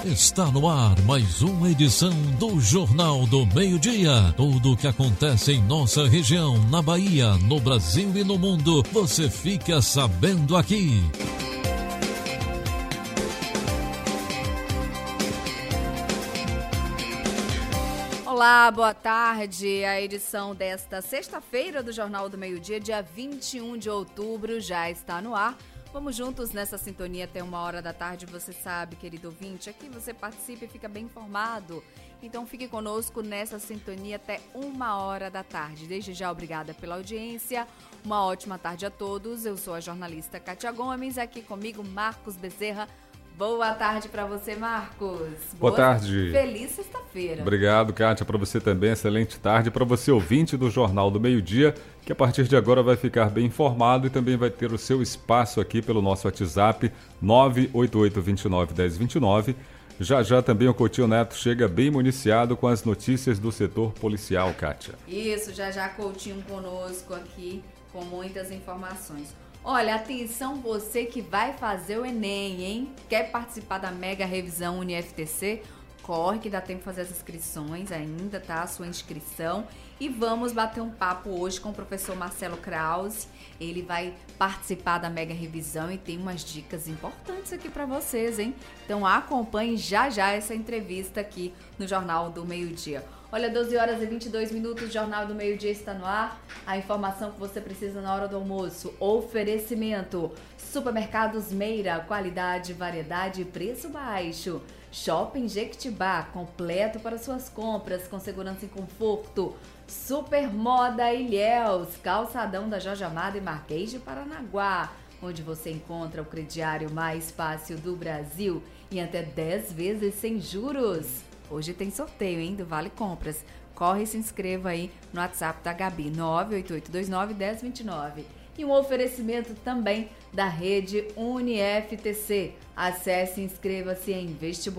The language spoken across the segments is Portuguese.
Está no ar mais uma edição do Jornal do Meio-Dia. Tudo o que acontece em nossa região, na Bahia, no Brasil e no mundo, você fica sabendo aqui. Olá, boa tarde. A edição desta sexta-feira do Jornal do Meio-Dia, dia 21 de outubro, já está no ar. Vamos juntos nessa sintonia até 1h da tarde. Você sabe, querido ouvinte, aqui você participa e fica bem informado. Então fique conosco nessa sintonia até 1h da tarde. Desde já, obrigada pela audiência. Uma ótima tarde a todos. Eu sou a jornalista Kátia Gomes, aqui comigo Marcos Bezerra. Boa tarde para você, Marcos. Boa tarde. Feliz sexta-feira. Obrigado, Kátia. Para você também, excelente tarde. Para você, ouvinte do Jornal do Meio-Dia, que a partir de agora vai ficar bem informado e também vai ter o seu espaço aqui pelo nosso WhatsApp 988291029. Já também o Coutinho Neto chega bem municiado com as notícias do setor policial, Kátia. Isso, já Coutinho conosco aqui com muitas informações. Olha, atenção você que vai fazer o Enem, hein? Quer participar da mega revisão UniFTC? Corre que dá tempo de fazer as inscrições ainda, tá? A sua inscrição. E vamos bater um papo hoje com o professor Marcelo Krause. Ele vai participar da mega revisão e tem umas dicas importantes aqui para vocês, hein? Então acompanhe já essa entrevista aqui no Jornal do Meio-Dia. Olha, 12h22, o Jornal do Meio-Dia está no ar. A informação que você precisa na hora do almoço. Oferecimento. Supermercados Meira, qualidade, variedade e preço baixo. Shopping Jequitibá, completo para suas compras, com segurança e conforto. Super Moda Ilhéus, calçadão da Jorge Amado e Marquês de Paranaguá, onde você encontra o crediário mais fácil do Brasil e até 10 vezes sem juros. Hoje tem sorteio, hein, do Vale Compras. Corre e se inscreva aí no WhatsApp da Gabi, 988291029. E um oferecimento também da rede UniFTC. Acesse e inscreva-se em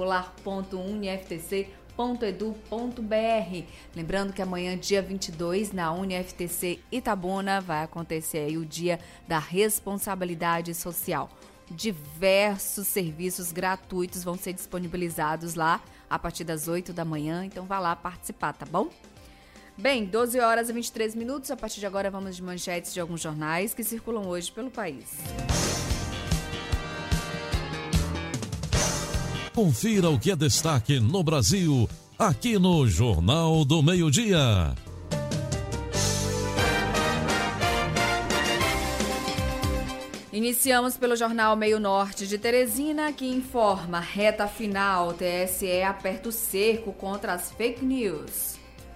vestibular.uniftc.edu.br. Lembrando que amanhã, dia 22, na UniFTC Itabuna, vai acontecer aí o Dia da Responsabilidade Social. Diversos serviços gratuitos vão ser disponibilizados lá a partir das 8 da manhã, então vá lá participar, tá bom? Bem, 12h23, a partir de agora vamos de manchetes de alguns jornais que circulam hoje pelo país. Confira o que é destaque no Brasil, aqui no Jornal do Meio-Dia. Iniciamos pelo jornal Meio Norte de Teresina, que informa: reta final, TSE aperta o cerco contra as fake news.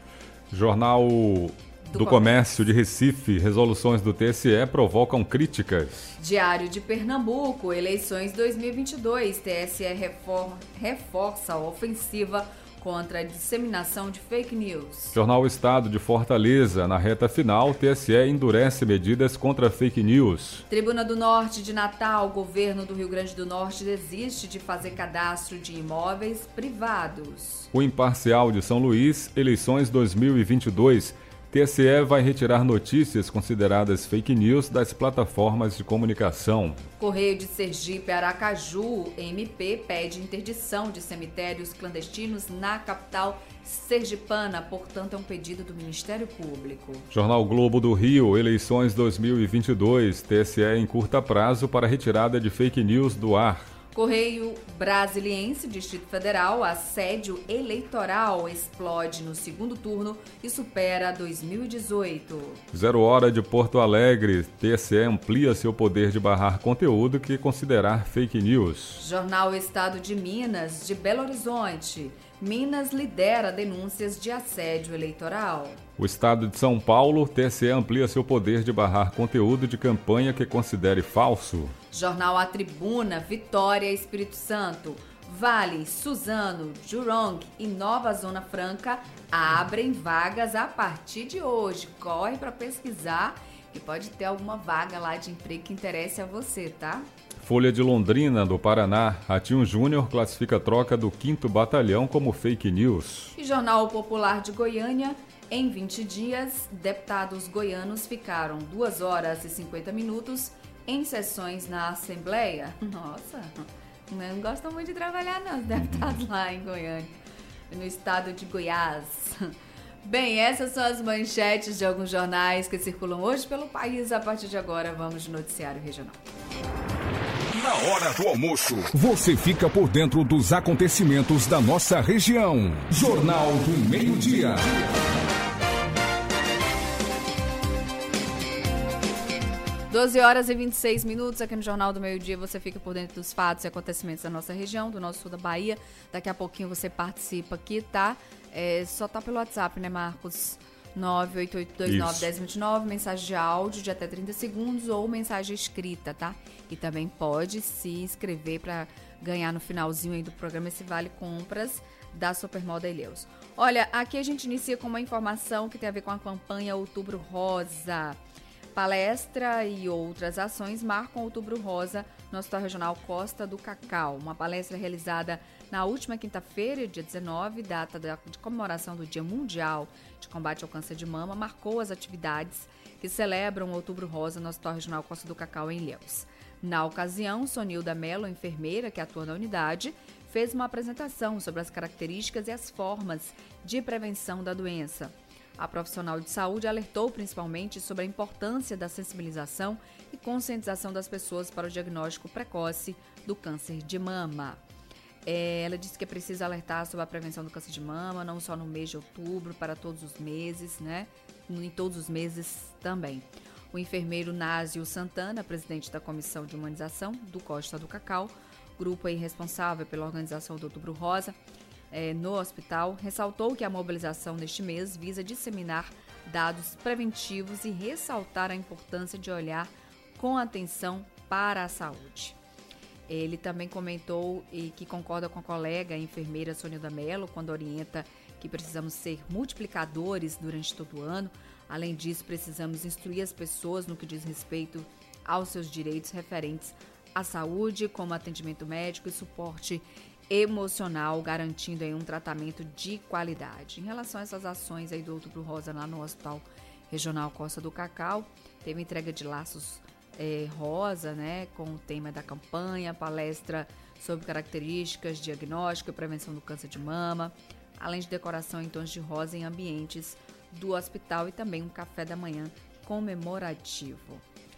Jornal do Comércio de Recife, resoluções do TSE provocam críticas. Diário de Pernambuco, eleições 2022, TSE reforça a ofensiva contra a disseminação de fake news. Jornal Estado de Fortaleza, na reta final, TSE endurece medidas contra fake news. Tribuna do Norte de Natal, governo do Rio Grande do Norte desiste de fazer cadastro de imóveis privados. O Imparcial de São Luís, eleições 2022, TSE vai retirar notícias consideradas fake news das plataformas de comunicação. Correio de Sergipe, Aracaju, MP pede interdição de cemitérios clandestinos na capital sergipana, portanto é um pedido do Ministério Público. Jornal Globo do Rio, eleições 2022, TSE encurta prazo para retirada de fake news do ar. Correio Brasiliense, Distrito Federal, assédio eleitoral explode no segundo turno e supera 2018. 0h de Porto Alegre, TSE amplia seu poder de barrar conteúdo que considerar fake news. Jornal Estado de Minas, de Belo Horizonte, Minas lidera denúncias de assédio eleitoral. O Estado de São Paulo, TSE amplia seu poder de barrar conteúdo de campanha que considere falso. Jornal A Tribuna, Vitória, Espírito Santo. Vale, Suzano, Jurong e Nova Zona Franca abrem vagas a partir de hoje. Corre para pesquisar que pode ter alguma vaga lá de emprego que interesse a você, tá? Folha de Londrina, do Paraná, Ratinho Júnior classifica a troca do 5º Batalhão como fake news. E Jornal Popular de Goiânia, em 20 dias, deputados goianos ficaram 2 horas e 50 minutos em sessões na Assembleia. Nossa, Não gostam muito de trabalhar, não, os deputados lá em Goiânia, no estado de Goiás. Bem, essas são as manchetes de alguns jornais que circulam hoje pelo país. A partir de agora, vamos de noticiário regional. Na hora do almoço, você fica por dentro dos acontecimentos da nossa região. Jornal do Meio-Dia. 12h26 aqui no Jornal do Meio-Dia. Você fica por dentro dos fatos e acontecimentos da nossa região, do nosso sul da Bahia. Daqui a pouquinho você participa aqui, tá? Só tá pelo WhatsApp, né, Marcos? 988291029, mensagem de áudio de até 30 segundos ou mensagem escrita, tá? E também pode se inscrever para ganhar no finalzinho aí do programa esse Vale Compras da Supermoda Ilhéus. Olha, aqui a gente inicia com uma informação que tem a ver com a campanha Outubro Rosa. Palestra e outras ações marcam Outubro Rosa no Hospital Regional Costa do Cacau. Uma palestra realizada na última quinta-feira, dia 19, data de comemoração do Dia Mundial de Combate ao Câncer de Mama, marcou as atividades que celebram o Outubro Rosa no Hospital Regional Costa do Cacau, em Ilhéus. Na ocasião, Sonilda Mello, enfermeira que atua na unidade, fez uma apresentação sobre as características e as formas de prevenção da doença. A profissional de saúde alertou principalmente sobre a importância da sensibilização e conscientização das pessoas para o diagnóstico precoce do câncer de mama. Ela disse que é preciso alertar sobre a prevenção do câncer de mama, não só no mês de outubro, para todos os meses, né? Em todos os meses também. O enfermeiro Násio Santana, presidente da Comissão de Humanização do Costa do Cacau, grupo aí responsável pela organização do Outubro Rosa, no hospital, ressaltou que a mobilização neste mês visa disseminar dados preventivos e ressaltar a importância de olhar com atenção para a saúde. Ele também comentou que concorda com a colega a enfermeira Sonilda Mello quando orienta que precisamos ser multiplicadores durante todo o ano. Além disso, precisamos instruir as pessoas no que diz respeito aos seus direitos referentes à saúde, como atendimento médico e suporte emocional, garantindo aí um tratamento de qualidade. Em relação a essas ações aí do Outubro Rosa lá no Hospital Regional Costa do Cacau, teve entrega de laços rosa, né, com o tema da campanha, palestra sobre características, diagnóstico e prevenção do câncer de mama, além de decoração em tons de rosa em ambientes do hospital e também um café da manhã comemorativo.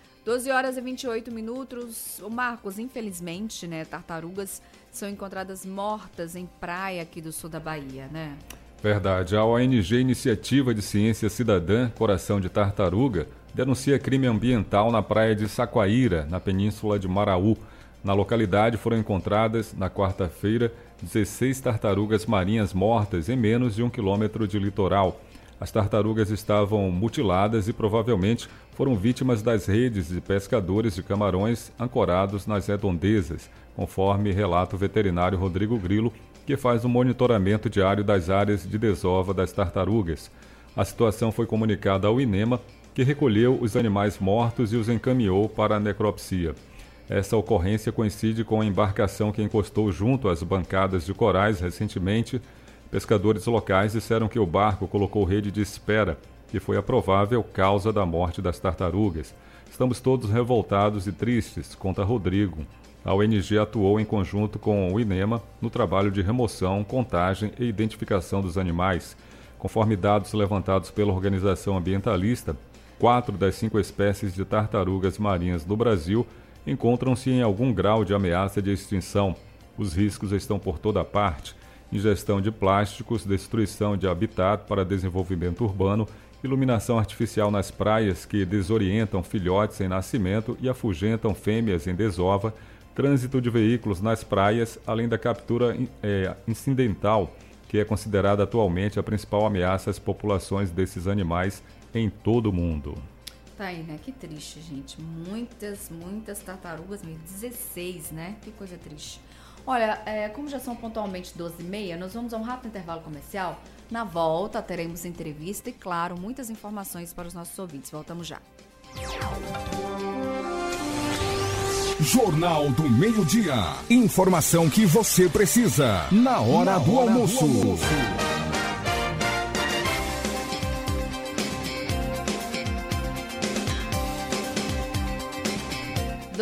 12h28. O Marcos, infelizmente, né, tartarugas são encontradas mortas em praia aqui do sul da Bahia, né? Verdade. A ONG Iniciativa de Ciência Cidadã Coração de Tartaruga denuncia crime ambiental na praia de Saquaíra, na península de Maraú. Na localidade foram encontradas, na quarta-feira, 16 tartarugas marinhas mortas em menos de 1 quilômetro de litoral. As tartarugas estavam mutiladas e provavelmente foram vítimas das redes de pescadores de camarões ancorados nas redondezas, conforme relata o veterinário Rodrigo Grilo, que faz um monitoramento diário das áreas de desova das tartarugas. A situação foi comunicada ao INEMA, que recolheu os animais mortos e os encaminhou para a necropsia. Essa ocorrência coincide com a embarcação que encostou junto às bancadas de corais recentemente. Pescadores locais disseram que o barco colocou rede de espera, que foi a provável causa da morte das tartarugas. Estamos todos revoltados e tristes, conta Rodrigo. A ONG atuou em conjunto com o INEMA no trabalho de remoção, contagem e identificação dos animais. Conforme dados levantados pela organização ambientalista, 4 das 5 espécies de tartarugas marinhas no Brasil encontram-se em algum grau de ameaça de extinção. Os riscos estão por toda parte: ingestão de plásticos, destruição de habitat para desenvolvimento urbano, iluminação artificial nas praias que desorientam filhotes em nascimento e afugentam fêmeas em desova, trânsito de veículos nas praias, além da captura incidental, que é considerada atualmente a principal ameaça às populações desses animais em todo o mundo. Tá aí, né? Que triste, gente. Muitas tartarugas, 16, né? Que coisa triste. Olha, como já são pontualmente 12h30, nós vamos a um rápido intervalo comercial. Na volta, teremos entrevista e, claro, muitas informações para os nossos ouvintes. Voltamos já. Jornal do Meio-Dia. Informação que você precisa na hora do almoço.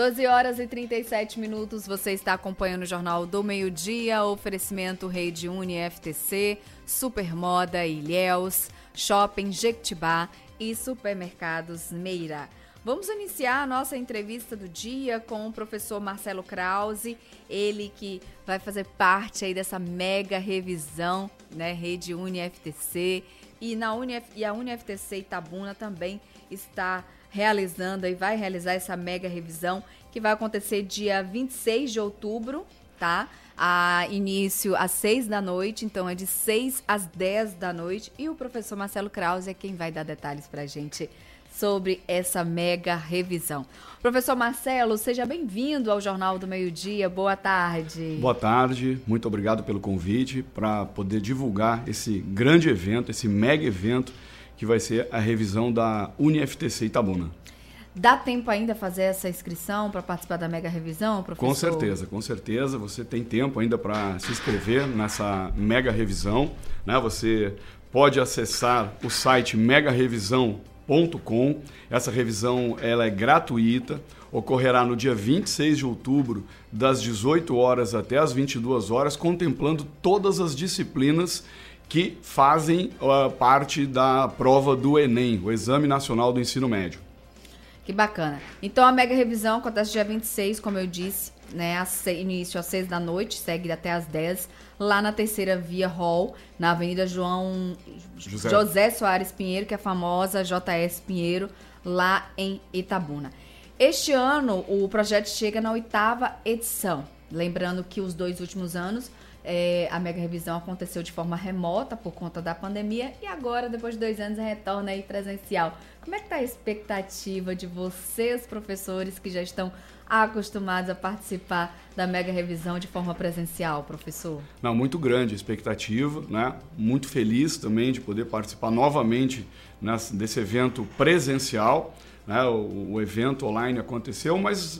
12 horas e 37 minutos, você está acompanhando o Jornal do Meio-Dia, oferecimento Rede UniFTC, Supermoda Ilhéus, Shopping Jequitibá e Supermercados Meira. Vamos iniciar a nossa entrevista do dia com o professor Marcelo Krause, ele que vai fazer parte aí dessa mega revisão, né, Rede UniFTC, e a UniFTC Itabuna também está realizando e vai realizar essa mega revisão que vai acontecer dia 26 de outubro, tá? Início às 6 da noite, então é de 6 às 10 da noite, e o professor Marcelo Krause é quem vai dar detalhes pra gente sobre essa mega revisão. Professor Marcelo, seja bem-vindo ao Jornal do Meio-Dia. Boa tarde. Boa tarde, muito obrigado pelo convite para poder divulgar esse grande evento, esse mega evento que vai ser a revisão da UniFTC Itabuna. Dá tempo ainda fazer essa inscrição para participar da mega revisão, professor? Com certeza. Você tem tempo ainda para se inscrever nessa mega revisão, né? Você pode acessar o site megarevisão.com. Essa revisão ela é gratuita, ocorrerá no dia 26 de outubro, das 18 horas até as 22 horas, contemplando todas as disciplinas que fazem parte da prova do Enem, o Exame Nacional do Ensino Médio. Que bacana. Então a mega revisão acontece dia 26, como eu disse, né, início às 6 da noite, segue até às 10, lá na Terceira Via Hall, na Avenida José Soares Pinheiro, que é a famosa JS Pinheiro, lá em Itabuna. Este ano, o projeto chega na 8ª edição. Lembrando que os 2 últimos anos, a mega revisão aconteceu de forma remota por conta da pandemia, e agora, depois de 2 anos, retorna aí presencial. Como é que está a expectativa de vocês, professores, que já estão acostumados a participar da mega revisão de forma presencial, professor? Não, muito grande a expectativa, né? Muito feliz também de poder participar novamente desse evento presencial. Né? O evento online aconteceu, mas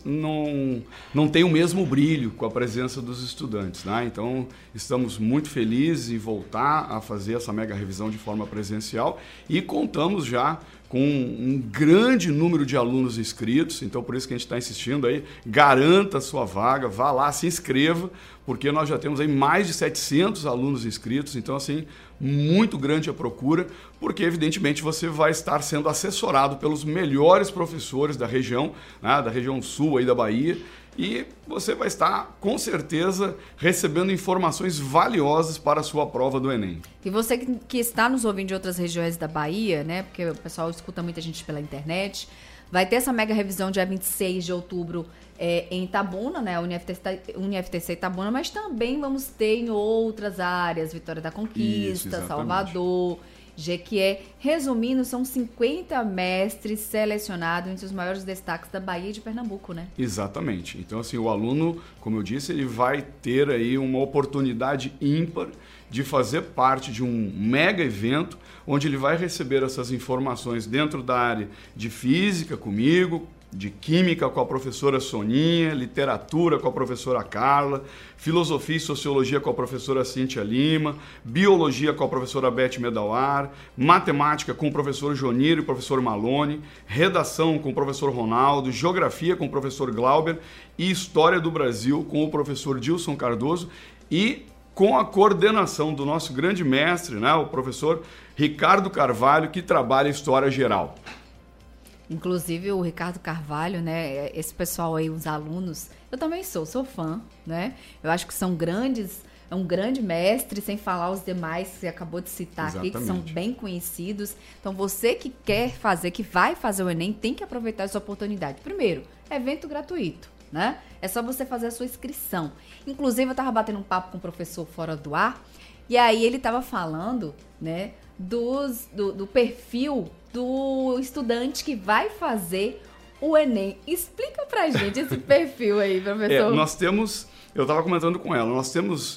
não tem o mesmo brilho com a presença dos estudantes. Né? Então, estamos muito felizes em voltar a fazer essa mega revisão de forma presencial e contamos já com um grande número de alunos inscritos, então por isso que a gente está insistindo aí, garanta a sua vaga, vá lá, se inscreva, porque nós já temos aí mais de 700 alunos inscritos, então assim, muito grande a procura, porque evidentemente você vai estar sendo assessorado pelos melhores professores da região, né, da região sul aí da Bahia, e você vai estar, com certeza, recebendo informações valiosas para a sua prova do Enem. E você que está nos ouvindo de outras regiões da Bahia, né? Porque o pessoal escuta muita gente pela internet, vai ter essa mega revisão dia 26 de outubro em Itabuna, né? UniFTC Itabuna, mas também vamos ter em outras áreas, Vitória da Conquista, isso, Salvador, Jequié. Resumindo, são 50 mestres selecionados entre os maiores destaques da Bahia e de Pernambuco, né? Exatamente. Então, assim, o aluno, como eu disse, ele vai ter aí uma oportunidade ímpar de fazer parte de um mega evento, onde ele vai receber essas informações dentro da área de física comigo, de química com a professora Soninha, literatura com a professora Carla, filosofia e sociologia com a professora Cíntia Lima, biologia com a professora Beth Medawar, matemática com o professor Jonir e o professor Malone, redação com o professor Ronaldo, geografia com o professor Glauber e história do Brasil com o professor Dilson Cardoso e com a coordenação do nosso grande mestre, né, o professor Ricardo Carvalho, que trabalha História Geral. Inclusive o Ricardo Carvalho, né, esse pessoal aí, os alunos, eu também sou fã, né? Eu acho que são grandes, é um grande mestre, sem falar os demais que você acabou de citar. Exatamente. Aqui, que são bem conhecidos. Então você que quer fazer, que vai fazer o Enem, tem que aproveitar essa oportunidade. Primeiro, evento gratuito, né? É só você fazer a sua inscrição. Inclusive, eu estava batendo um papo com o professor fora do ar, e aí ele estava falando, né, do perfil do estudante que vai fazer o Enem. Explica pra gente esse perfil aí, professor. Nós temos, eu estava comentando com ela, nós temos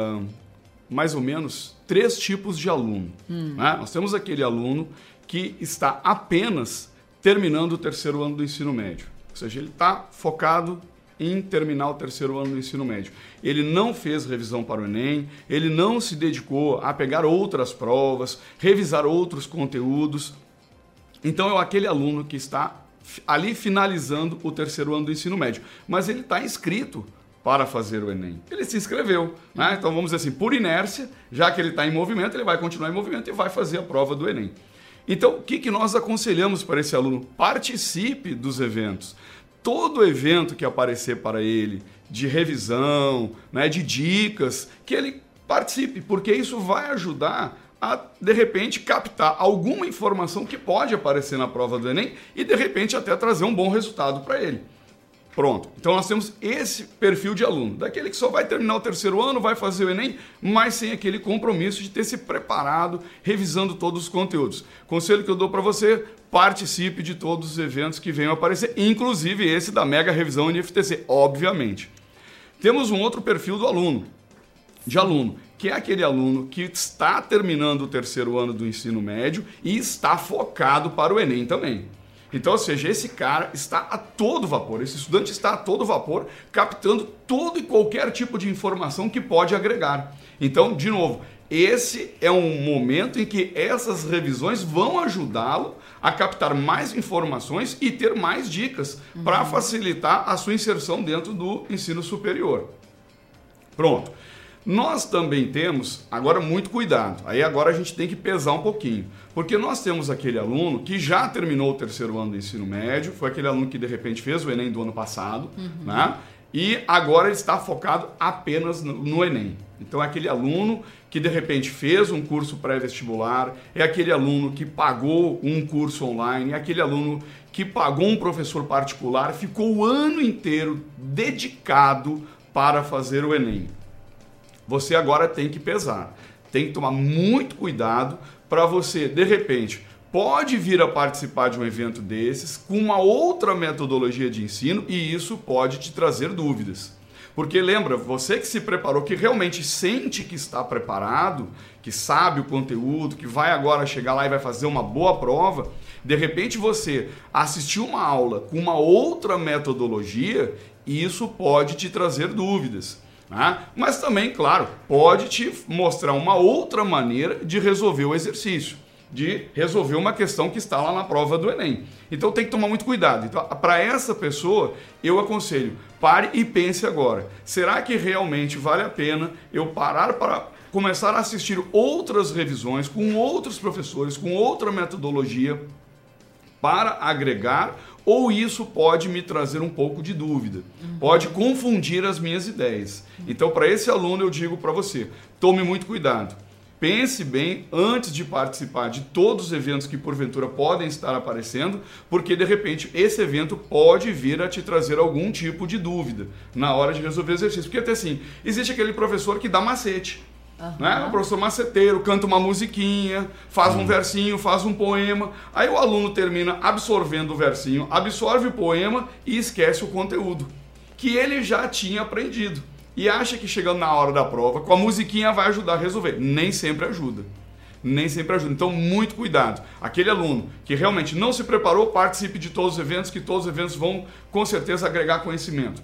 mais ou menos 3 tipos de aluno. Né? Nós temos aquele aluno que está apenas terminando o 3º ano do ensino médio. Ou seja, ele está focado em terminar o 3º ano do ensino médio. Ele não fez revisão para o Enem, ele não se dedicou a pegar outras provas, revisar outros conteúdos. Então, é aquele aluno que está ali finalizando o terceiro ano do ensino médio. Mas ele está inscrito para fazer o Enem. Ele se inscreveu, né? Então vamos dizer assim, por inércia, já que ele está em movimento, ele vai continuar em movimento e vai fazer a prova do Enem. Então, o que nós aconselhamos para esse aluno? Participe dos eventos. Todo evento que aparecer para ele, de revisão, né, de dicas, que ele participe, porque isso vai ajudar a, de repente, captar alguma informação que pode aparecer na prova do Enem e, de repente, até trazer um bom resultado para ele. Pronto. Então, nós temos esse perfil de aluno, daquele que só vai terminar o terceiro ano, vai fazer o Enem, mas sem aquele compromisso de ter se preparado, revisando todos os conteúdos. Conselho que eu dou para você, participe de todos os eventos que venham aparecer, inclusive esse da Mega Revisão UniFTC, obviamente. Temos um outro perfil do aluno, que é aquele aluno que está terminando o terceiro ano do ensino médio e está focado para o Enem também. Então, ou seja, esse cara está a todo vapor, esse estudante está a todo vapor, captando todo e qualquer tipo de informação que pode agregar. Então, de novo, esse é um momento em que essas revisões vão ajudá-lo a captar mais informações e ter mais dicas para facilitar a sua inserção dentro do ensino superior. Pronto. Nós também temos, agora muito cuidado, aí agora a gente tem que pesar um pouquinho, porque nós temos aquele aluno que já terminou o terceiro ano do ensino médio, foi aquele aluno que de repente fez o Enem do ano passado, né? E agora ele está focado apenas no Enem. Então é aquele aluno que de repente fez um curso pré-vestibular, é aquele aluno que pagou um curso online, é aquele aluno que pagou um professor particular, ficou o ano inteiro dedicado para fazer o Enem. Você agora tem que pesar, tem que tomar muito cuidado para você, de repente, pode vir a participar de um evento desses com uma outra metodologia de ensino e isso pode te trazer dúvidas. Porque lembra, você que se preparou, que realmente sente que está preparado, que sabe o conteúdo, que vai agora chegar lá e vai fazer uma boa prova, de repente você assistiu uma aula com uma outra metodologia e isso pode te trazer dúvidas. Mas também, claro, pode te mostrar uma outra maneira de resolver o exercício, de resolver uma questão que está lá na prova do Enem. Então tem que tomar muito cuidado. Então, para essa pessoa, eu aconselho, pare e pense agora. Será que realmente vale a pena eu parar para começar a assistir outras revisões com outros professores, com outra metodologia para agregar, ou isso pode me trazer um pouco de dúvida, pode confundir as minhas ideias. Então, para esse aluno, eu digo para você, tome muito cuidado. Pense bem antes de participar de todos os eventos que porventura podem estar aparecendo, porque de repente esse evento pode vir a te trazer algum tipo de dúvida na hora de resolver o exercício. Porque até assim, existe aquele professor que dá macete. Né? O professor maceteiro canta uma musiquinha, faz um versinho, faz um poema, aí o aluno termina absorvendo o versinho, absorve o poema e esquece o conteúdo que ele já tinha aprendido e acha que chegando na hora da prova com a musiquinha vai ajudar a resolver. Nem sempre ajuda. Nem sempre ajuda. Então, muito cuidado. Aquele aluno que realmente não se preparou, participe de todos os eventos, que todos os eventos vão com certeza agregar conhecimento.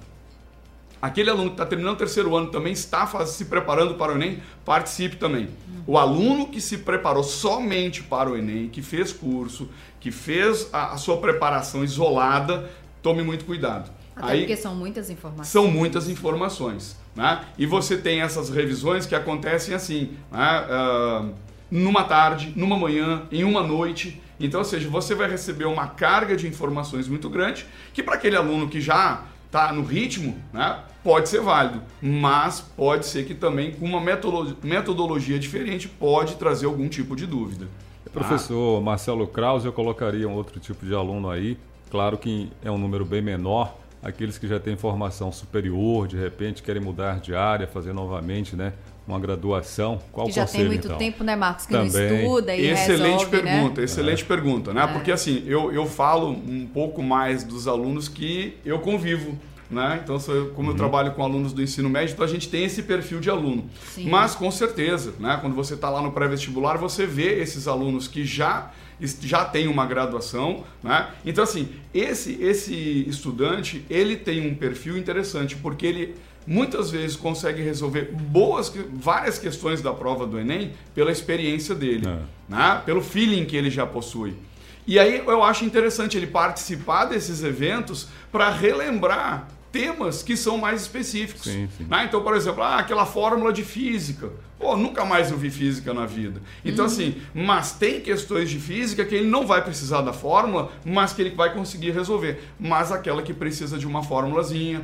Aquele aluno que está terminando o terceiro ano também está se preparando para o Enem, participe também. O aluno que se preparou somente para o Enem, que fez curso, que fez a sua preparação isolada, tome muito cuidado. Até porque são muitas informações. São muitas informações. Né? E você tem essas revisões que acontecem assim, né? Numa tarde, numa manhã, em uma noite. Então, ou seja, você vai receber uma carga de informações muito grande, que para aquele aluno que já está no ritmo, né, pode ser válido, mas pode ser que também com uma metodologia diferente pode trazer algum tipo de dúvida. Professor Marcelo Krause, eu colocaria um outro tipo de aluno aí, claro que é um número bem menor, aqueles que já têm formação superior, de repente querem mudar de área, fazer novamente, né, uma graduação. Qual o conselho, já tem muito então? Tempo, né, Marcos, que também não estuda e excelente resolve, pergunta, né? Excelente pergunta, né? Porque assim, eu falo um pouco mais dos alunos que eu convivo, né? Então, como eu trabalho com alunos do ensino médio, então a gente tem esse perfil de aluno. Sim. Mas, com certeza, né? Quando você está lá no pré-vestibular, você vê esses alunos que já tem uma graduação, né? Então, assim, esse estudante, ele tem um perfil interessante, porque ele muitas vezes consegue resolver várias questões da prova do Enem pela experiência dele, né? Pelo feeling que ele já possui. E aí eu acho interessante ele participar desses eventos para relembrar temas que são mais específicos. Sim. Né? Então, por exemplo, aquela fórmula de física. Pô, nunca mais eu vi física na vida. Então, assim, mas tem questões de física que ele não vai precisar da fórmula, mas que ele vai conseguir resolver. Mas aquela que precisa de uma fórmulazinha,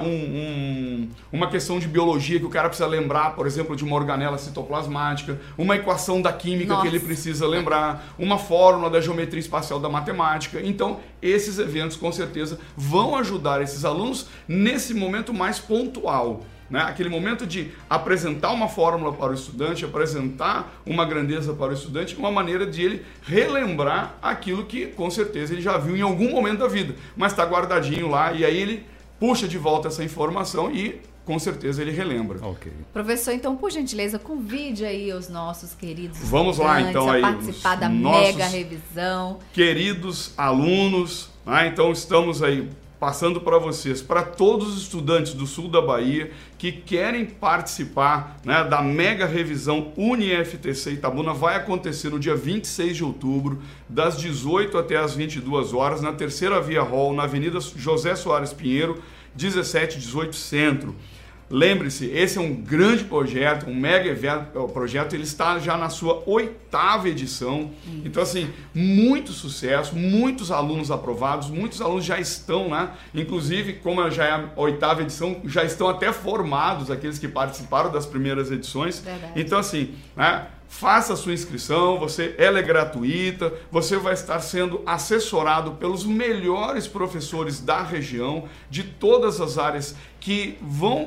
né? Uma questão de biologia que o cara precisa lembrar, por exemplo, de uma organela citoplasmática, uma equação da química que ele precisa lembrar, uma fórmula da geometria espacial da matemática. Então, esses eventos, com certeza, vão ajudar esses alunos nesse momento mais pontual. Né? Aquele momento de apresentar uma fórmula para o estudante, apresentar uma grandeza para o estudante, uma maneira de ele relembrar aquilo que com certeza ele já viu em algum momento da vida, mas está guardadinho lá e aí ele puxa de volta essa informação e com certeza ele relembra. Ok. Professor, então, por gentileza, convide aí os nossos queridos Vamos lá, então, aí, a participar da mega revisão. Queridos alunos, então estamos aí passando para vocês, para todos os estudantes do sul da Bahia que querem participar, né, da mega revisão UniFTC Itabuna. Vai acontecer no dia 26 de outubro, das 18 até as 22 horas, na Terceira Via Hall, na Avenida José Soares Pinheiro, 1718 Centro. Lembre-se, esse é um grande projeto, um mega projeto, ele está já na sua 8ª edição. Então, assim, muito sucesso, muitos alunos aprovados, muitos alunos já estão, né? Inclusive, como já é a 8ª edição, já estão até formados, aqueles que participaram das primeiras edições. Verdade. Então, assim, né? Faça a sua inscrição, ela é gratuita, você vai estar sendo assessorado pelos melhores professores da região, de todas as áreas que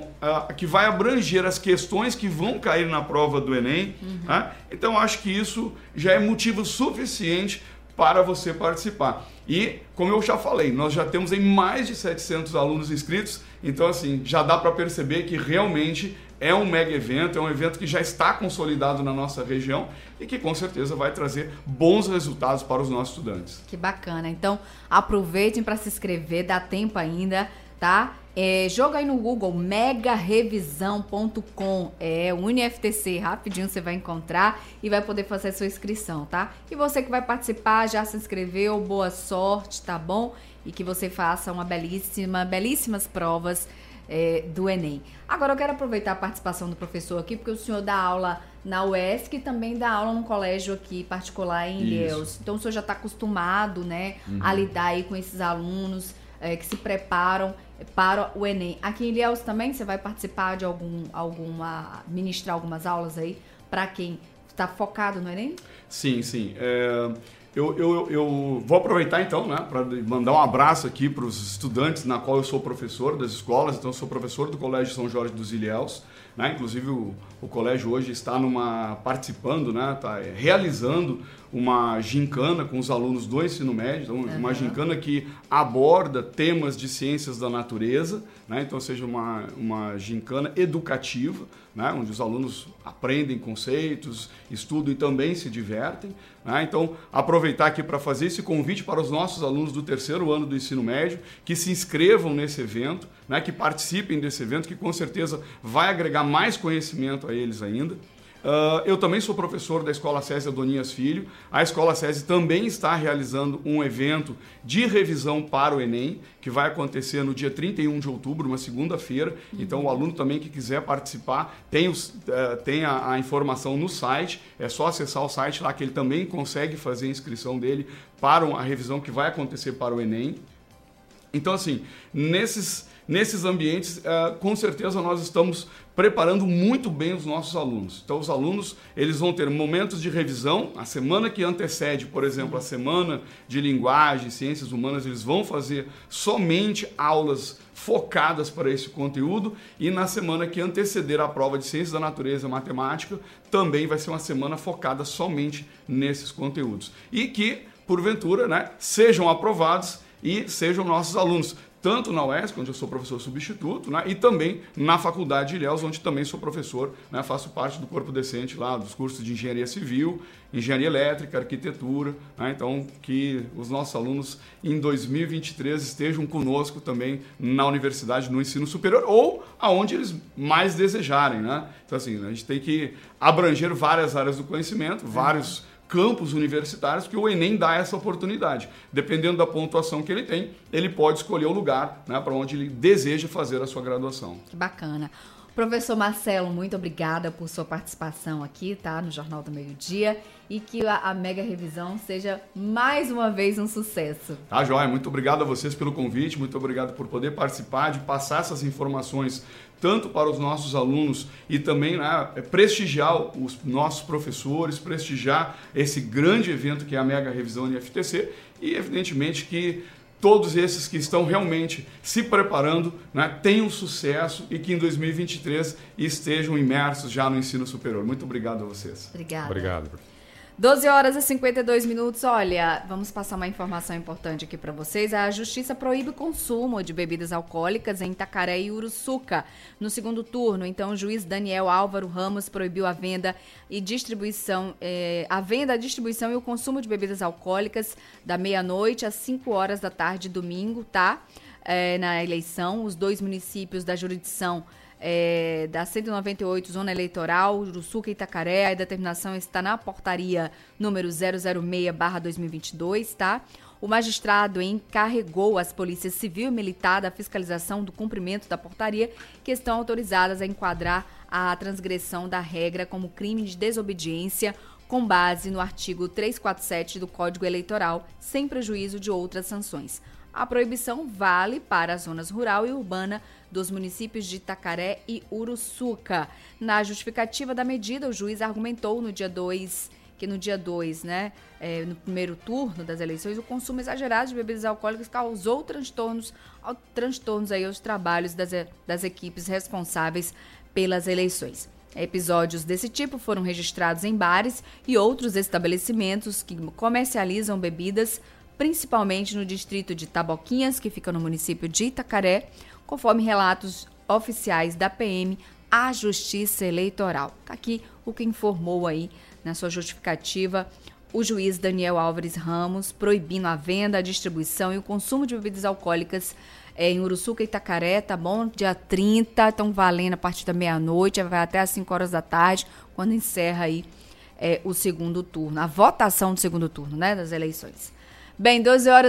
vai abranger as questões que vão cair na prova do Enem. Né? Então, acho que isso já é motivo suficiente para você participar. E, como eu já falei, nós já temos mais de 700 alunos inscritos, então, assim, já dá para perceber que realmente é um mega evento, é um evento que já está consolidado na nossa região e que com certeza vai trazer bons resultados para os nossos estudantes. Que bacana. Então, aproveitem para se inscrever, dá tempo ainda, tá? Joga aí no Google, megarevisão.com, UniFTC, rapidinho você vai encontrar e vai poder fazer a sua inscrição, tá? E você que vai participar, já se inscreveu, boa sorte, tá bom? E que você faça belíssimas provas do Enem. Agora eu quero aproveitar a participação do professor aqui, porque o senhor dá aula na UESC e também dá aula num colégio aqui particular em Ilhéus. Então o senhor já está acostumado, né, a lidar aí com esses alunos que se preparam para o Enem. Aqui em Ilhéus também você vai participar de ministrar algumas aulas aí para quem está focado no Enem? Sim. Eu vou aproveitar então, né, para mandar um abraço aqui para os estudantes na qual eu sou professor das escolas. Então eu sou professor do Colégio São Jorge dos Ilhéus, né? Inclusive o colégio hoje está participando, né, está realizando uma gincana com os alunos do ensino médio, então, uma gincana que aborda temas de ciências da natureza, né? Então seja uma gincana educativa, né, onde os alunos aprendem conceitos, estudam e também se divertem. Né? Então, aproveitar aqui para fazer esse convite para os nossos alunos do 3º ano do ensino médio, que se inscrevam nesse evento, né, que participem desse evento, que com certeza vai agregar mais conhecimento a eles ainda. Eu também sou professor da Escola SESI Adonias Filho. A Escola SESI também está realizando um evento de revisão para o Enem, que vai acontecer no dia 31 de outubro, uma segunda-feira. Então, o aluno também que quiser participar, tem a informação no site. É só acessar o site lá que ele também consegue fazer a inscrição dele para a revisão que vai acontecer para o Enem. Então, assim, nesses ambientes, com certeza nós estamos preparando muito bem os nossos alunos. Então, os alunos, eles vão ter momentos de revisão. A semana que antecede, por exemplo, a semana de linguagem, ciências humanas, eles vão fazer somente aulas focadas para esse conteúdo. E na semana que anteceder a prova de ciências da natureza e matemática, também vai ser uma semana focada somente nesses conteúdos. E que, porventura, né, sejam aprovados e sejam nossos alunos, tanto na UESC, onde eu sou professor substituto, né, e também na Faculdade de Ilhéus, onde também sou professor, né, faço parte do corpo docente lá, dos cursos de Engenharia Civil, Engenharia Elétrica, Arquitetura, né, então que os nossos alunos em 2023 estejam conosco também na universidade, no ensino superior, ou aonde eles mais desejarem, né? Então, assim, a gente tem que abranger várias áreas do conhecimento, vários campos universitários que o Enem dá essa oportunidade. Dependendo da pontuação que ele tem, ele pode escolher o lugar, né, para onde ele deseja fazer a sua graduação. Que bacana. Professor Marcelo, muito obrigada por sua participação aqui, tá, no Jornal do Meio-Dia, e que a Mega Revisão seja mais uma vez um sucesso. Tá, joia. Muito obrigado a vocês pelo convite, muito obrigado por poder participar, de passar essas informações tanto para os nossos alunos e também, né, prestigiar os nossos professores, prestigiar esse grande evento que é a Mega Revisão UniFTC e, evidentemente, que todos esses que estão realmente se preparando, né, tenham sucesso e que em 2023 estejam imersos já no ensino superior. Muito obrigado a vocês. Obrigada. Obrigado. 12h52. Olha, vamos passar uma informação importante aqui para vocês. A Justiça proíbe o consumo de bebidas alcoólicas em Itacaré e Uruçuca no segundo turno. Então, o juiz Daniel Álvaro Ramos proibiu a venda e distribuição, a distribuição e o consumo de bebidas alcoólicas da meia-noite às 5 horas da tarde, domingo, tá? Na eleição, os 2 municípios da jurisdição da 198, Zona Eleitoral, Uruçuca e Itacaré. A determinação está na portaria número 006/2022, tá? O magistrado encarregou as polícias civil e militar da fiscalização do cumprimento da portaria, que estão autorizadas a enquadrar a transgressão da regra como crime de desobediência com base no artigo 347 do Código Eleitoral, sem prejuízo de outras sanções. A proibição vale para as zonas rural e urbana dos municípios de Itacaré e Uruçuca. Na justificativa da medida, o juiz argumentou no dia 2, né, no primeiro turno das eleições, o consumo exagerado de bebidas alcoólicas causou transtornos aí aos trabalhos das equipes responsáveis pelas eleições. Episódios desse tipo foram registrados em bares e outros estabelecimentos que comercializam bebidas, principalmente no distrito de Taboquinhas, que fica no município de Itacaré, conforme relatos oficiais da PM à Justiça Eleitoral. Está aqui o que informou aí na sua justificativa o juiz Daniel Álvares Ramos, proibindo a venda, a distribuição e o consumo de bebidas alcoólicas em Uruçuca e Itacaré, tá bom? Dia 30, estão valendo a partir da meia-noite, vai até às 5 horas da tarde, quando encerra aí o segundo turno, a votação do segundo turno, né, das eleições. Bem,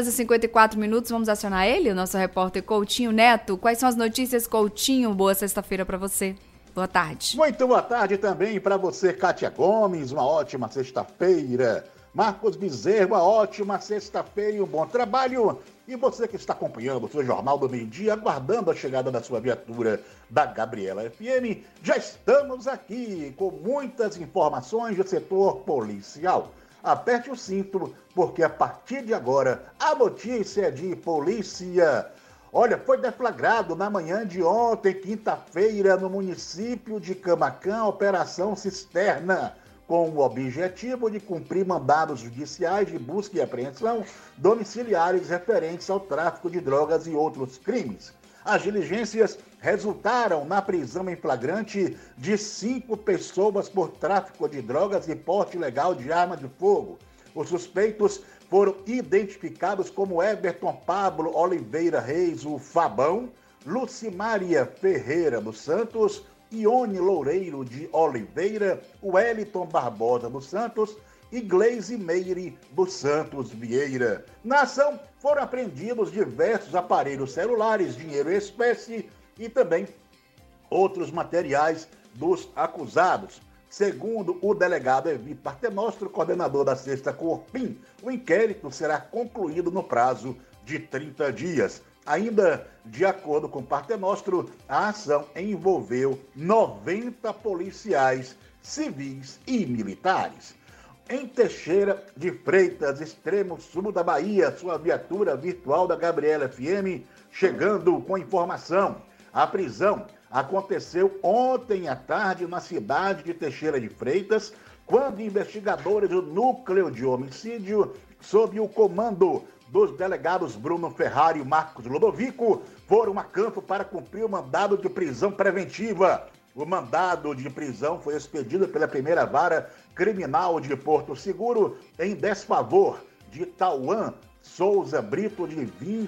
12h54, vamos acionar ele, o nosso repórter Coutinho Neto. Quais são as notícias, Coutinho? Boa sexta-feira para você. Boa tarde. Muito boa tarde também para você, Kátia Gomes. Uma ótima sexta-feira. Marcos Bezerra, uma ótima sexta-feira e um bom trabalho. E você que está acompanhando o seu Jornal do Meio-Dia, aguardando a chegada da sua viatura da Gabriela FM, já estamos aqui com muitas informações do setor policial. Aperte o cinto, porque a partir de agora a notícia é de polícia. Olha, foi deflagrado na manhã de ontem, quinta-feira, no município de Camaquã, a Operação Cisterna, com o objetivo de cumprir mandados judiciais de busca e apreensão domiciliares referentes ao tráfico de drogas e outros crimes. As diligências resultaram na prisão em flagrante de 5 pessoas por tráfico de drogas e porte ilegal de arma de fogo. Os suspeitos foram identificados como Everton Pablo Oliveira Reis, o Fabão, Lucimária Ferreira dos Santos, Ione Loureiro de Oliveira, Wellington Barbosa dos Santos e Gleise Meire dos Santos Vieira. Na ação foram apreendidos diversos aparelhos celulares, dinheiro em espécie e também outros materiais dos acusados. Segundo o delegado Evi Partenostro, coordenador da 6ª Corpim, o inquérito será concluído no prazo de 30 dias. Ainda de acordo com Partenostro, a ação envolveu 90 policiais civis e militares. Em Teixeira de Freitas, extremo sul da Bahia, sua viatura virtual da Gabriela FM, chegando com informação. A prisão aconteceu ontem à tarde na cidade de Teixeira de Freitas, quando investigadores do Núcleo de Homicídio, sob o comando dos delegados Bruno Ferrari e Marcos Ludovico, foram a campo para cumprir o mandado de prisão preventiva. O mandado de prisão foi expedido pela primeira vara criminal de Porto Seguro em desfavor de Tauan Souza Brito, de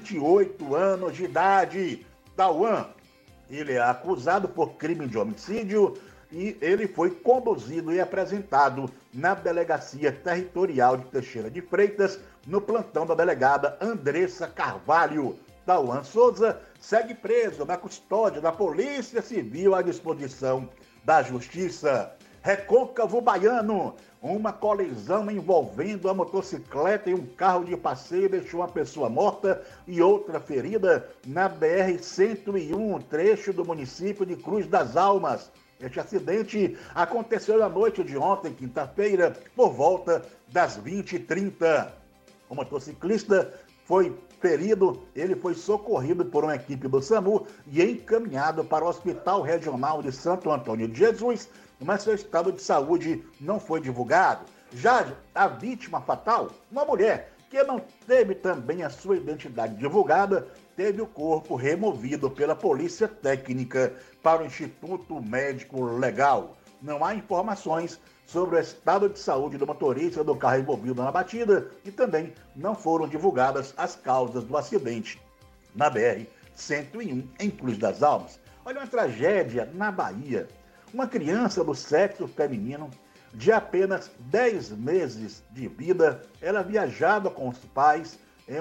28 anos de idade. Tauan, ele é acusado por crime de homicídio e ele foi conduzido e apresentado na Delegacia Territorial de Teixeira de Freitas, no plantão da delegada Andressa Carvalho. Tauan Souza segue preso na custódia da Polícia Civil à disposição da Justiça. Recôncavo Baiano, uma colisão envolvendo a motocicleta e um carro de passeio deixou uma pessoa morta e outra ferida na BR-101, trecho do município de Cruz das Almas. Este acidente aconteceu na noite de ontem, quinta-feira, por volta das 20h30. O motociclista foi ferido, ele foi socorrido por uma equipe do SAMU e encaminhado para o Hospital Regional de Santo Antônio de Jesus, mas seu estado de saúde não foi divulgado. Já a vítima fatal, uma mulher que não teve também a sua identidade divulgada, teve o corpo removido pela Polícia Técnica para o Instituto Médico Legal. Não há informações sobre o estado de saúde do motorista do carro envolvido na batida e também não foram divulgadas as causas do acidente na BR-101 em Cruz das Almas. Olha, uma tragédia na Bahia. Uma criança do sexo feminino de apenas 10 meses de vida, ela viajava com os pais em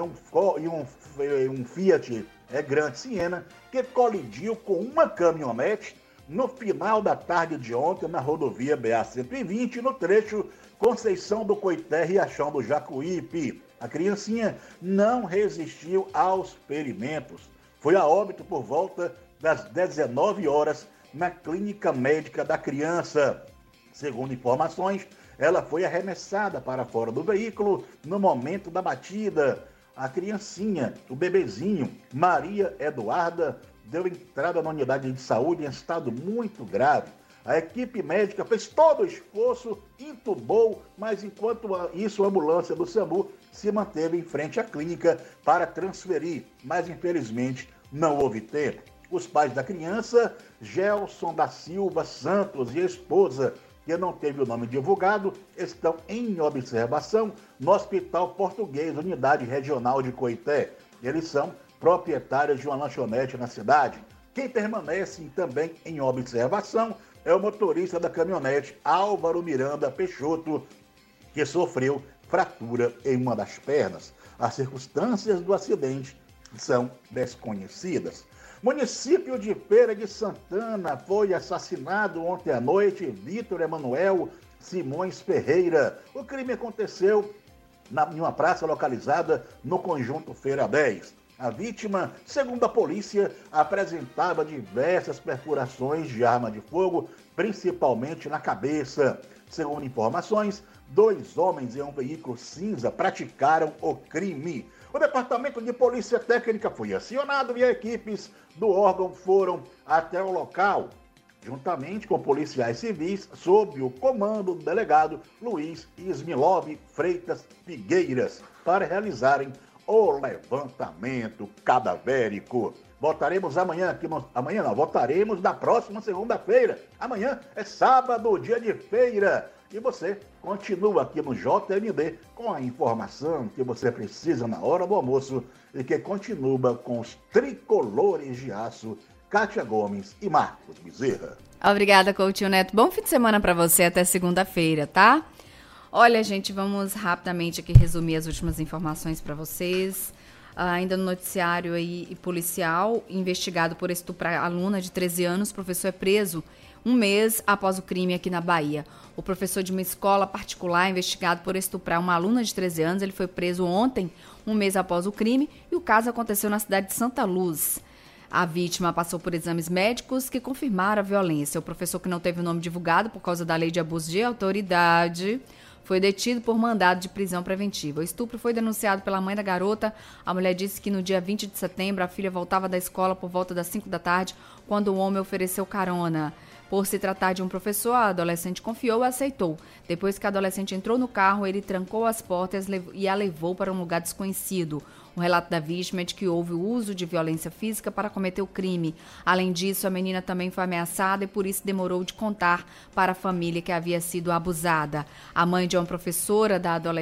um Fiat Grande Siena que colidiu com uma caminhonete no final da tarde de ontem na rodovia BA-120, no trecho Conceição do Coité, Riachão do Jacuípe. A criancinha não resistiu aos ferimentos. Foi a óbito por volta das 19 horas na clínica médica da criança. Segundo informações, ela foi arremessada para fora do veículo no momento da batida. A criancinha, o bebezinho, Maria Eduarda, deu entrada na unidade de saúde em estado muito grave. A equipe médica fez todo o esforço, intubou, mas enquanto isso a ambulância do SAMU se manteve em frente à clínica para transferir, mas infelizmente não houve tempo. Os pais da criança, Gelson da Silva Santos e a esposa, que não teve o nome divulgado, estão em observação no Hospital Português, Unidade Regional de Coité. Eles são proprietários de uma lanchonete na cidade. Quem permanece também em observação é o motorista da caminhonete, Álvaro Miranda Peixoto, que sofreu fratura em uma das pernas. As circunstâncias do acidente são desconhecidas. Município de Feira de Santana foi assassinado ontem à noite Vitor Emanuel Simões Ferreira. O crime aconteceu em uma praça localizada no conjunto Feira 10. A vítima, segundo a polícia, apresentava diversas perfurações de arma de fogo, principalmente na cabeça. Segundo informações, 2 homens em um veículo cinza praticaram o crime. O Departamento de Polícia Técnica foi acionado e equipes do órgão foram até o local, juntamente com policiais civis, sob o comando do delegado Luiz Ismilov Freitas Figueiras, para realizarem o levantamento cadavérico. Voltaremos voltaremos na próxima segunda-feira. Amanhã é sábado, dia de feira. E você continua aqui no JMD com a informação que você precisa na hora do almoço e que continua com os tricolores de aço, Kátia Gomes e Marcos Bezerra. Obrigada, Coutinho Neto. Bom fim de semana para você até segunda-feira, tá? Olha, gente, vamos rapidamente aqui resumir as últimas informações para vocês. Ainda no noticiário aí policial, investigado por estuprar aluna de 13 anos, o professor é preso um mês após o crime aqui na Bahia. O professor de uma escola particular investigado por estuprar uma aluna de 13 anos, ele foi preso ontem, um mês após o crime, e o caso aconteceu na cidade de Santa Luz. A vítima passou por exames médicos que confirmaram a violência. O professor, que não teve o nome divulgado por causa da lei de abuso de autoridade, foi detido por mandado de prisão preventiva. O estupro foi denunciado pela mãe da garota. A mulher disse que no dia 20 de setembro a filha voltava da escola por volta das 5 da tarde, quando o homem ofereceu carona. Por se tratar de um professor, a adolescente confiou e aceitou. Depois que a adolescente entrou no carro, ele trancou as portas e a levou para um lugar desconhecido. O relato da vítima é de que houve o uso de violência física para cometer o crime. Além disso, a menina também foi ameaçada e por isso demorou de contar para a família que havia sido abusada. A mãe e uma professora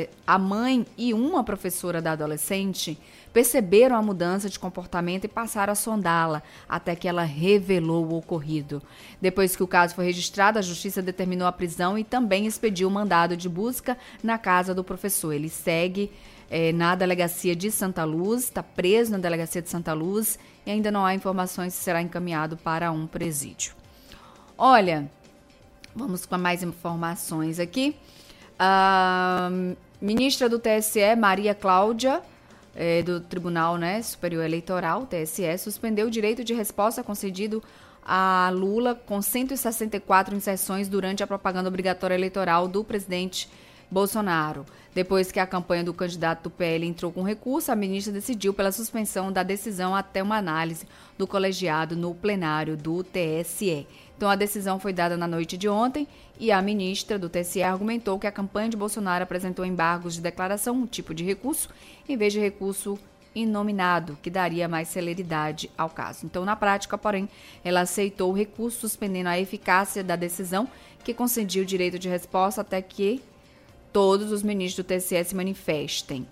da adolescente perceberam a mudança de comportamento e passaram a sondá-la, até que ela revelou o ocorrido. Depois que o caso foi registrado, a justiça determinou a prisão e também expediu o mandado de busca na casa do professor. Ele segue na delegacia de Santa Luz, está preso na delegacia de Santa Luz e ainda não há informações se será encaminhado para um presídio. Olha, vamos com mais informações aqui. A ministra do TSE, Maria Cláudia, do Tribunal Superior Eleitoral, TSE, suspendeu o direito de resposta concedido a Lula com 164 inserções durante a propaganda obrigatória eleitoral do presidente Bolsonaro. Depois que a campanha do candidato do PL entrou com recurso, a ministra decidiu pela suspensão da decisão até uma análise do colegiado no plenário do TSE. Então, a decisão foi dada na noite de ontem e a ministra do TSE argumentou que a campanha de Bolsonaro apresentou embargos de declaração, um tipo de recurso, em vez de recurso inominado, que daria mais celeridade ao caso. Então, na prática, porém, ela aceitou o recurso, suspendendo a eficácia da decisão que concedia o direito de resposta até que todos os ministros do TSE se manifestem.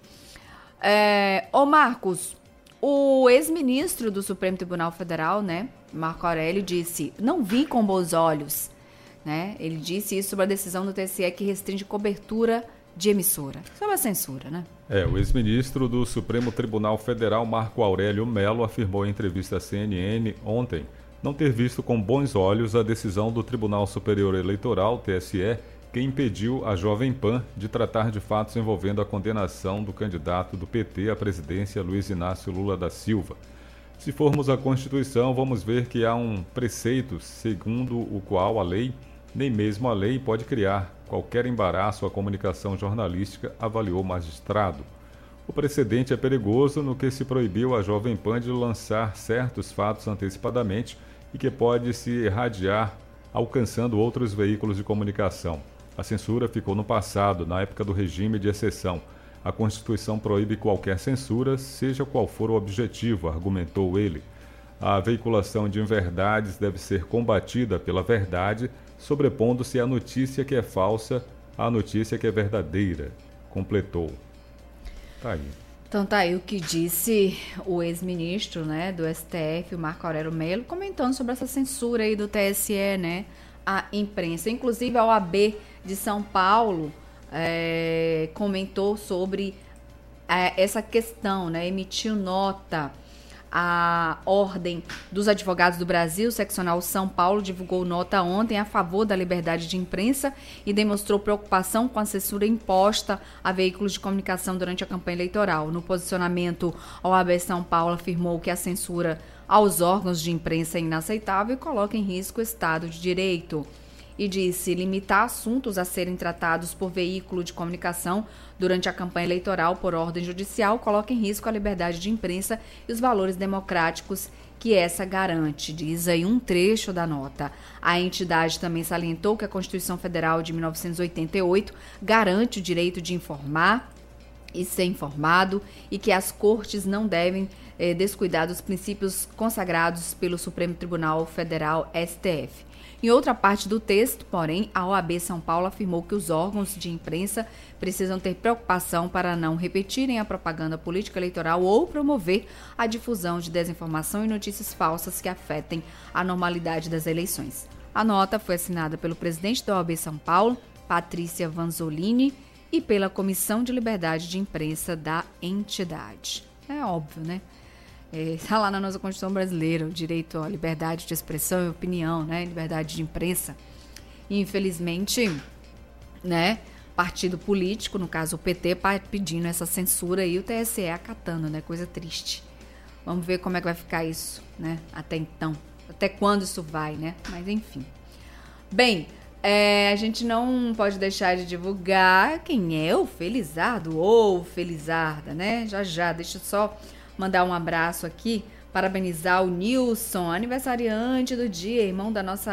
Marcos, o ex-ministro do Supremo Tribunal Federal, Marco Aurélio, disse: não vi com bons olhos. Ele disse isso sobre a decisão do TSE que restringe cobertura de emissora. Sobre a censura, O ex-ministro do Supremo Tribunal Federal, Marco Aurélio Melo, afirmou em entrevista à CNN ontem não ter visto com bons olhos a decisão do Tribunal Superior Eleitoral, TSE, que impediu a Jovem Pan de tratar de fatos envolvendo a condenação do candidato do PT à presidência, Luiz Inácio Lula da Silva. Se formos à Constituição, vamos ver que há um preceito segundo o qual a lei, nem mesmo a lei, pode criar qualquer embaraço à comunicação jornalística, avaliou o magistrado. O precedente é perigoso no que se proibiu a Jovem Pan de lançar certos fatos antecipadamente e que pode se irradiar alcançando outros veículos de comunicação. A censura ficou no passado, na época do regime de exceção. A Constituição proíbe qualquer censura, seja qual for o objetivo, argumentou ele. A veiculação de inverdades deve ser combatida pela verdade, sobrepondo-se à notícia que é falsa à notícia que é verdadeira, completou. Tá aí. Então tá aí o que disse o ex-ministro, do STF, o Marco Aurélio Melo, comentando sobre essa censura aí do TSE, à imprensa. Inclusive a OAB de São Paulo comentou sobre essa questão, emitiu nota. A Ordem dos Advogados do Brasil, seccional São Paulo, divulgou nota ontem a favor da liberdade de imprensa e demonstrou preocupação com a censura imposta a veículos de comunicação durante a campanha eleitoral. No posicionamento, a OAB São Paulo afirmou que a censura aos órgãos de imprensa é inaceitável e coloca em risco o Estado de Direito. E disse: limitar assuntos a serem tratados por veículo de comunicação durante a campanha eleitoral por ordem judicial coloca em risco a liberdade de imprensa e os valores democráticos que essa garante, diz aí um trecho da nota. A entidade também salientou que a Constituição Federal de 1988 garante o direito de informar e ser informado e que as cortes não devem descuidar dos princípios consagrados pelo Supremo Tribunal Federal, STF. Em outra parte do texto, porém, a OAB São Paulo afirmou que os órgãos de imprensa precisam ter preocupação para não repetirem a propaganda política eleitoral ou promover a difusão de desinformação e notícias falsas que afetem a normalidade das eleições. A nota foi assinada pelo presidente da OAB São Paulo, Patrícia Vanzolini, e pela Comissão de Liberdade de Imprensa da entidade. É óbvio, está lá na nossa Constituição brasileira, o direito à liberdade de expressão e opinião, liberdade de imprensa. E, infelizmente, partido político, no caso o PT, pedindo essa censura e o TSE acatando, coisa triste. Vamos ver como é que vai ficar isso, até então. Até quando isso vai, Mas, enfim. Bem, a gente não pode deixar de divulgar quem é o Felizardo ou Felizarda, Já, deixa eu só mandar um abraço aqui, parabenizar o Nilson, aniversariante do dia, irmão da nossa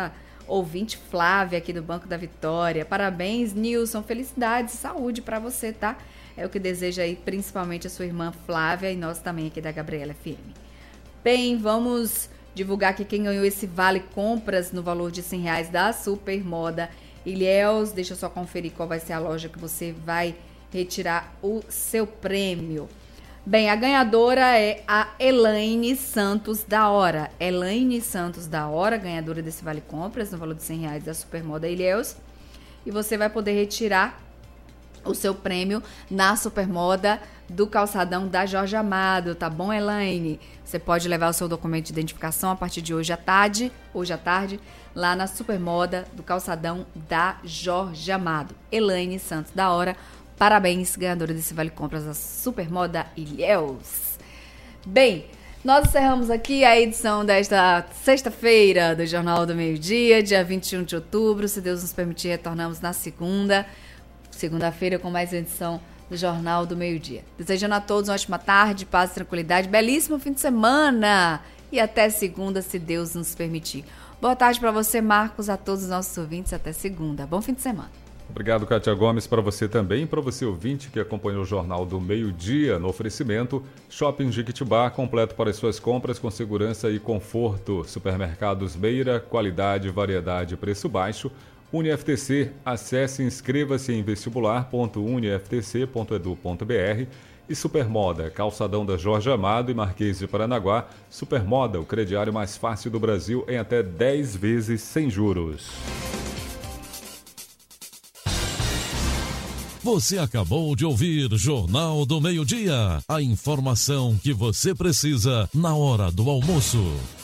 ouvinte Flávia aqui do Banco da Vitória. Parabéns, Nilson. Felicidades e saúde para você, tá? É o que deseja aí principalmente a sua irmã Flávia e nós também aqui da Gabriela FM. Bem, vamos divulgar aqui quem ganhou esse vale compras no valor de R$100 da Supermoda Ilhéus. Deixa eu só conferir qual vai ser a loja que você vai retirar o seu prêmio. Bem, a ganhadora é a Elaine Santos da Hora. Elaine Santos da Hora, ganhadora desse vale compras no valor de R$100 da Supermoda Ilhéus. E você vai poder retirar o seu prêmio na Supermoda do Calçadão da Jorge Amado, tá bom, Elaine? Você pode levar o seu documento de identificação a partir de hoje à tarde, lá na Supermoda do Calçadão da Jorge Amado. Elaine Santos da Hora, parabéns, ganhadora desse Vale Compras da Supermoda Ilhéus. Bem, nós encerramos aqui a edição desta sexta-feira do Jornal do Meio-Dia, dia 21 de outubro. Se Deus nos permitir, retornamos na segunda-feira com mais uma edição do Jornal do Meio-Dia. Desejando a todos uma ótima tarde, paz e tranquilidade, belíssimo fim de semana e até segunda, se Deus nos permitir. Boa tarde para você, Marcos, a todos os nossos ouvintes, até segunda. Bom fim de semana. Obrigado, Kátia Gomes, para você também, para você ouvinte que acompanhou o Jornal do Meio-Dia no oferecimento Shopping Jequitibá, completo para as suas compras com segurança e conforto. Supermercados Meira, qualidade, variedade e preço baixo. UniFTC, acesse e inscreva-se em vestibular.uniftc.edu.br e Supermoda, Calçadão da Jorge Amado e Marquês de Paranaguá. Supermoda, o crediário mais fácil do Brasil em até 10 vezes sem juros. Você acabou de ouvir Jornal do Meio-Dia, a informação que você precisa na hora do almoço.